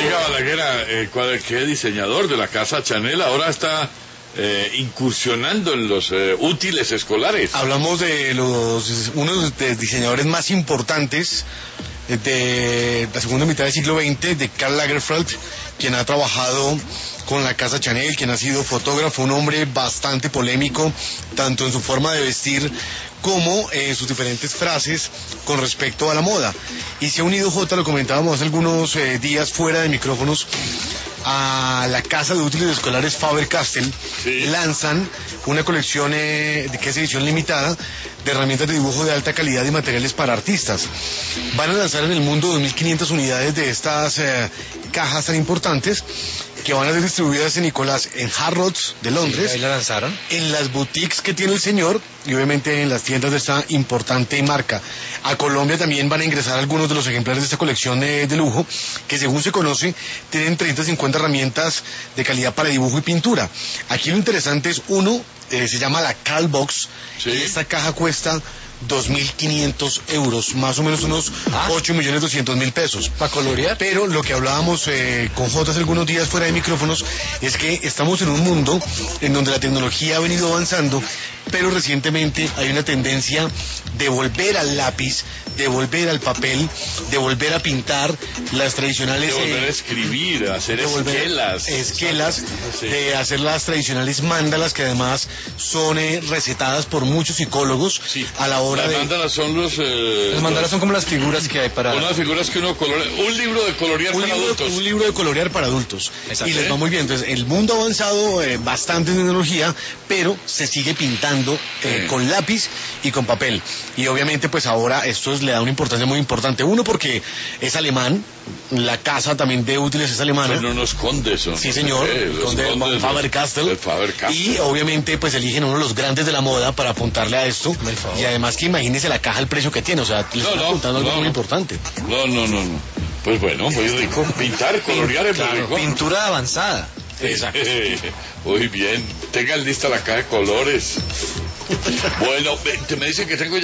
Oiga, Balaguer, ¿qué diseñador de la casa Chanel ahora está incursionando en los útiles escolares? Hablamos de uno de los diseñadores más importantes de la segunda mitad del siglo XX, de Karl Lagerfeld, quien ha trabajado con la casa Chanel, quien ha sido fotógrafo, un hombre bastante polémico, tanto en su forma de vestir como sus diferentes frases con respecto a la moda. Y se ha unido, Jota, lo comentábamos hace algunos días fuera de micrófonos, a la casa de útiles escolares Faber-Castell. Sí. Lanzan una colección que es edición limitada de herramientas de dibujo de alta calidad y materiales para artistas. Van a lanzar en el mundo 2.500 unidades de estas cajas tan importantes, que van a ser distribuidas en Harrods de Londres. Sí, ahí la lanzaron. En las boutiques que tiene el señor y obviamente en las tiendas de esta importante marca. A Colombia también van a ingresar algunos de los ejemplares de esta colección de lujo, que según se conoce tienen 30-50 herramientas de calidad para dibujo y pintura. Aquí lo interesante es se llama la Cal Box. ¿Sí? Y esta caja cuesta 2.500 euros, más o menos unos 8.200.000 pesos. ¿Para colorear? Pero lo que hablábamos con J hace algunos días fuera de micrófonos es que estamos en un mundo en donde la tecnología ha venido avanzando, pero recientemente hay una tendencia de volver al lápiz, de volver al papel, de volver a pintar las tradicionales... De volver a escribir, a hacer esquelas, sí. De hacer las tradicionales mandalas, que además son recetadas por muchos psicólogos. Sí. A la hora las mandalas son las mandalas son como las figuras que hay para... Unas figuras que uno colorea, un libro de colorear para adultos. Un libro de colorear para adultos. Exacto. Y les va muy bien. Entonces, el mundo ha avanzado bastante en tecnología, pero se sigue pintando con lápiz y con papel. Y obviamente, pues ahora esto le da una importancia muy importante. Uno, porque es alemán, la casa también de útiles es alemana. Son unos condes, son. Sí, señor, conde Faber-Castell. Y obviamente, pues eligen uno de los grandes de la moda para apuntarle a esto. Y además que imagínese la caja, el precio que tiene, o sea, le están apuntando algo muy importante. No. Pues bueno, muy rico. Pintar, colorear es muy rico. Pintura avanzada. Exacto. Muy bien. Tengan lista la caja de colores. Bueno, me dicen que tengo ya